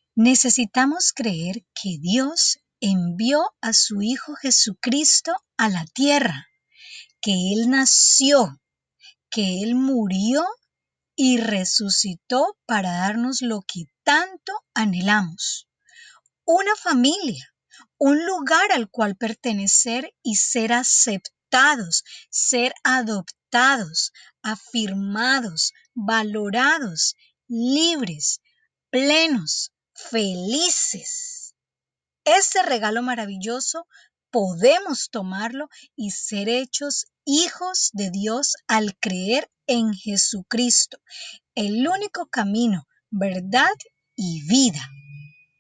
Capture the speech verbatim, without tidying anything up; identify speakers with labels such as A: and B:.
A: Necesitamos creer que Dios envió a su Hijo Jesucristo a la tierra, que Él nació, que Él murió y resucitó para darnos lo que tanto anhelamos: una familia, un lugar al cual pertenecer y ser aceptados, ser adoptados, afirmados, valorados, libres, plenos, felices. Ese regalo maravilloso podemos tomarlo y ser hechos hijos de Dios al creer en Jesucristo, el único camino, verdad y vida.